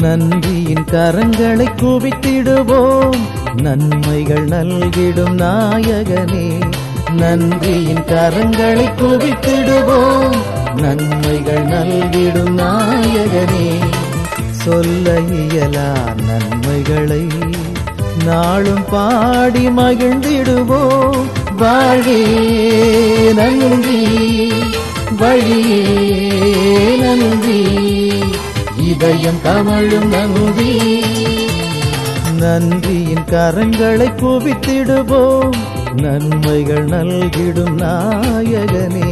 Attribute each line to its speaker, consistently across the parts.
Speaker 1: நன்றியின் கரங்களை குவித்திடுவோம், நன்மைகள் நல்கிடும் நாயகனே. நன்றியின் கரங்களை குவித்திடுவோம், நன்மைகள் நல்கிடும் நாயகனே. சொல்ல இயலா நன்மைகளை நாளும் பாடி மகிழ்ந்திடுவோம். வாழே நன்றி, வழியே நன்றி, இதயம் கமழும் நன்றி. நன்றியின் கரங்களை குவித்திடுவோம், நன்மைகள் நல்கிடும் நாயகனே.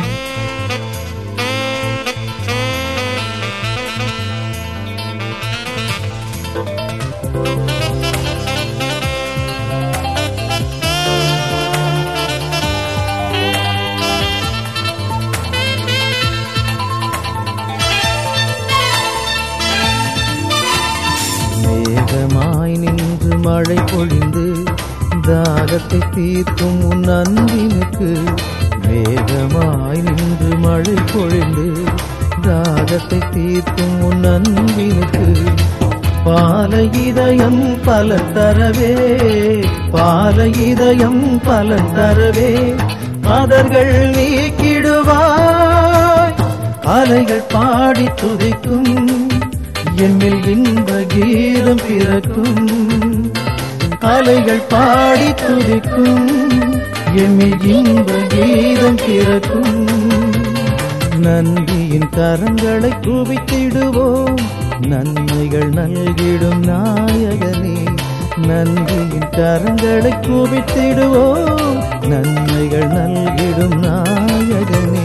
Speaker 1: மேகமாய் நின்று மழை பொழிந்து தாகத்தை தீர்க்கும் உன் அன்பினுக்கு. மேகமாய் நின்று மழை பொழிந்து தாகத்தை தீர்க்கும் உன் அன்பினுக்கு. பால இதயம் பல தரவே, பால இதயம் பல தரவே, மதர்கள் நீக்கிடுவாய். அலைகள் பாடி துதிக்கும், என்னில் இன்ப கீதம் பிறக்கும். அலைகள் பாடி துதிக்கும், என்னில் இன்ப கீதம் பிறக்கும். நன்றியின் கரங்களை குவித்திடுவோம், நன்மைகள் நல்கிடும் நாயகனே. நன்றியின் கரங்களை குவித்திடுவோம், நன்மைகள் நல்கிடும் நாயகனே.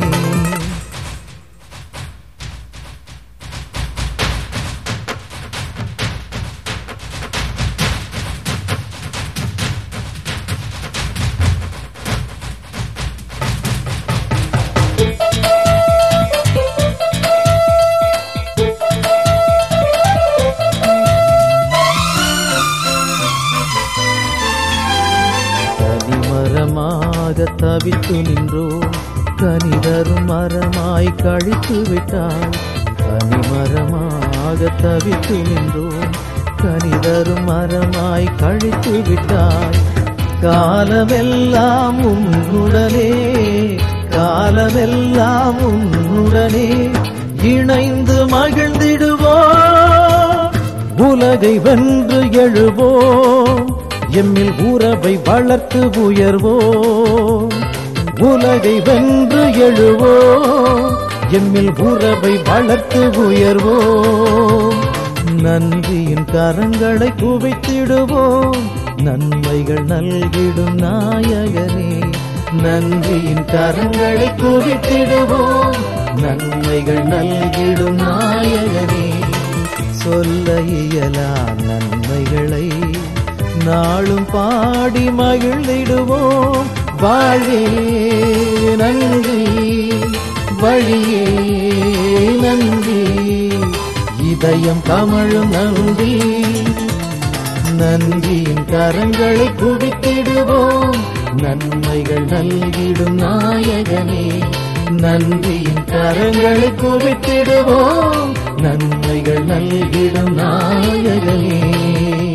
Speaker 1: மரமாக தவித்து நின்றோம், கனிதரும் மரமாய் கழித்து விட்டாய். கனிமரமாக தவித்து நின்றோம், கனிதரும் மரமாய் கழித்து விட்டாய். காலமெல்லாம் உன்னுடனே, காலமெல்லாம் உன்னுடனே இணைந்து மகிழ்ந்திடுவோம். உலகை வென்று எழுவோம், எம்மில் உறவை வளர்த்து உயர்வோம். உலகை வென்று எழுவோம், எம்மில் உறவை வளர்த்து உயர்வோம். நன்றியின் கரங்களை குவித்திடுவோம், நன்மைகள் நல்கிடும் நாயகனே. நன்றியின் கரங்களை குவித்திடுவோம், நன்மைகள் நல்கிடும் நாயகனே. சொல்ல இயலா நன்மைகளை நாளும் பாடி மகிழ்ந்திடுவோம். வாழே நன்றி, வழியே நன்றி, இதயம் கமழும் நன்றி. நன்றியின் கரங்களை குவித்திடுவோம், நன்மைகள் நல்கிடும் நாயகனே. நன்றியின் கரங்களை குவித்திடுவோம், நன்மைகள் நல்கிடும் நாயகனே.